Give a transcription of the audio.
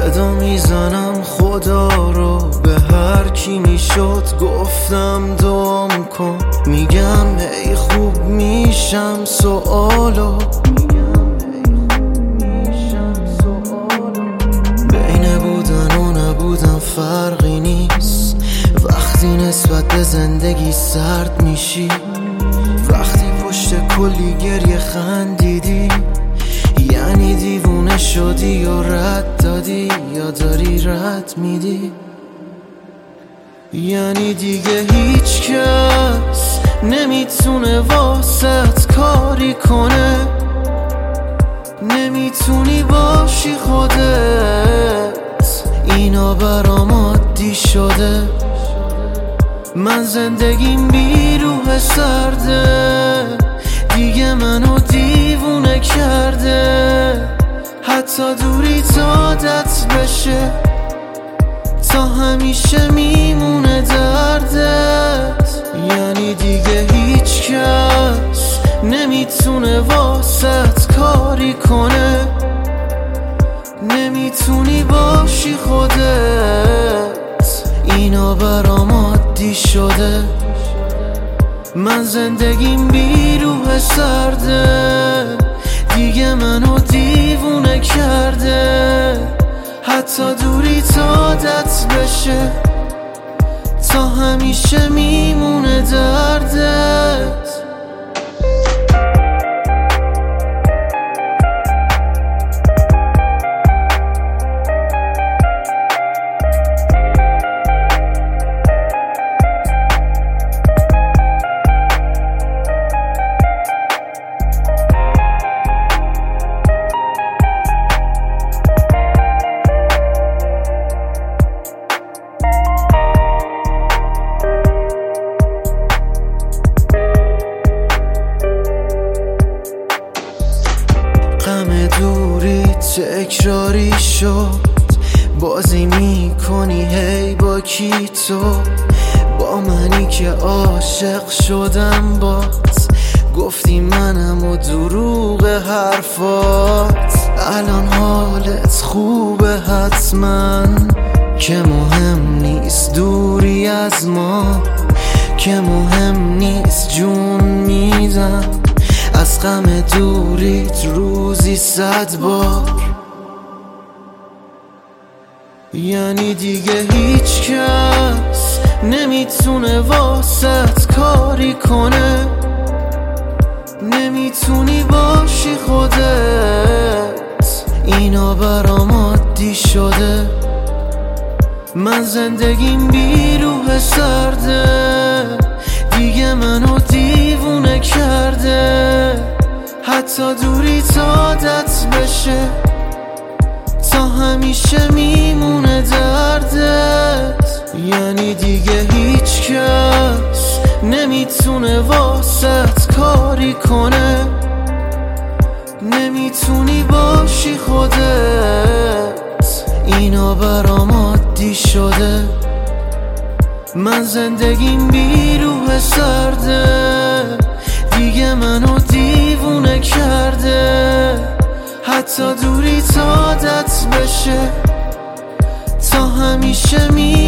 صدا میزنم خدا رو به هر کی میشد گفتم دعام کن. میگم ای خوب میشم سوالو، بین بودن و نبودن فرقی نیست وقتی نسبت به زندگی سرد میشی. وقتی پشت کلی گریه خندیدی یعنی دیوونه شدی یا رد دادی یا داری رد میدی. یعنی دیگه هیچ کس نمیتونه واسط کاری کنه، نمیتونی باشی خودت، اینا برام عادی شده. من زندگیم بی روح سرده دیگه منو دیوونه کرده. حتی دوری تا عادت بشه تا همیشه میمونه دردت. یعنی دیگه هیچ کس نمیتونه واسط کاری کنه، نمیتونی باشی خودت، اینا برام عادی شده. من زندگیم بی روح سرده دیگه منو دیوونه کرده. حتی دوری تا عادت بشه تا همیشه میمونه دردت. غم دوری تکراری شد، بازی میکنی هی با کی تو؟ با منی که عاشق شدم بات، گفتی منم و دروغ حرفات. الان حالت خوبه حتما که مهم نیست دوری از ما، که مهم نیست جون میدم از غم دوریت روزی 100 بار. یعنی دیگه هیچ کس نمیتونه واسط کاری کنه، نمیتونی باشی خودت، اینا برام عادی شده. من زندگیم بی روح سرده دیگه منو دیوونه کرده. حتی دوری تا عادت بشه تا همیشه میمونه دردت. یعنی دیگه هیچ کس نمیتونه واسط کاری کنه، نمیتونی باشی خودت، اینا برام عادی شده. من زندگیم بی روح سرده دیگه منو دیوونه کرده. حتی دوری تا عادت بشه تا همیشه